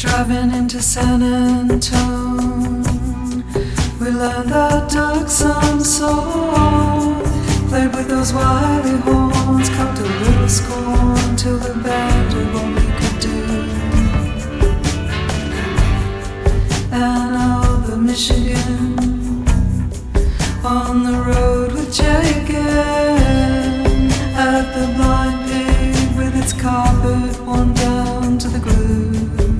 Driving into San Antone, we learned that dark sun song. Played with those wily horns, caught a little scorn till the band did what we could do. Ann Arbor, Michigan, on the road with Jay again, at the Blind Pig with its carpet worn down to the glue.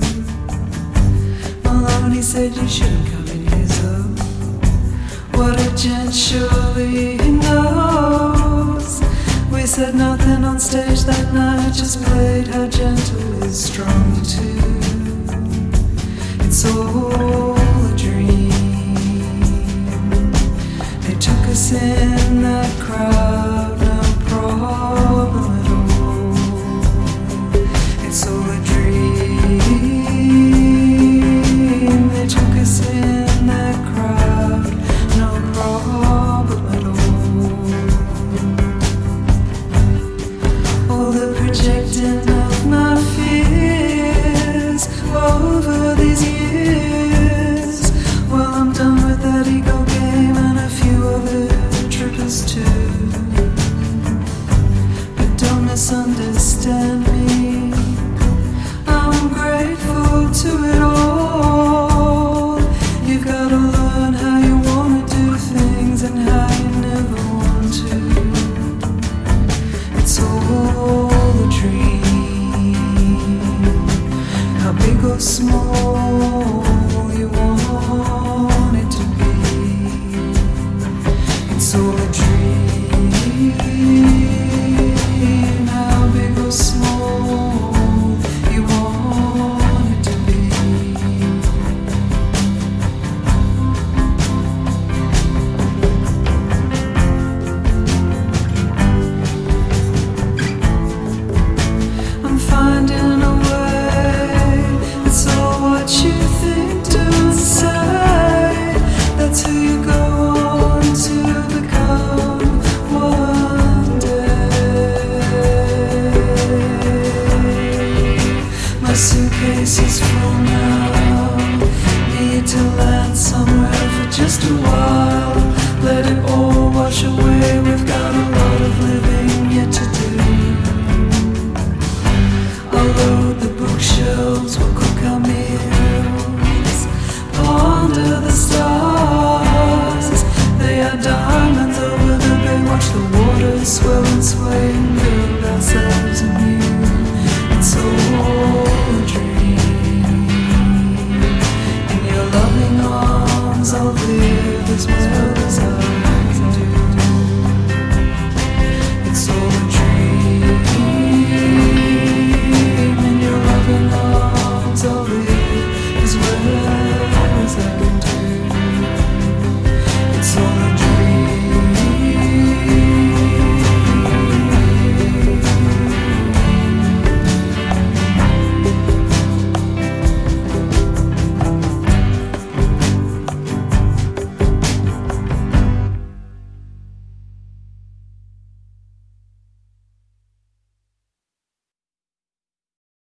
Maloney said you shouldn't come in here, so what a gent, surely he knows. We said nothing on stage that night, just played How Gentle is Strong too. It's all a dream. They took us in that crowd, no problem at all. It's all a dream. They took us in that crowd, no problem at all. All the projecting of my fears over these years. Well, I'm done with that ego game and a few other trippers too. But don't misunderstand me, I'm grateful to it all. You've gotta learn how you wanna do things and how you never want to. It's all a dream. How big or small you want it to be. It's all a dream. How big or small you want it to be. I'm finding a way. It's all what you think, do and say. That's who you go on to become one day. My suitcase is full now. Need to land somewhere for just a while. Let it all wash away. We've got a lot of living yet to do. I'll load the bookshelves, we'll cook our meals, ponder the stars. They are diamonds over the bay. Watch the water swell and sway and build ourselves anew. It's all a dream. In your loving arms I'll live as well.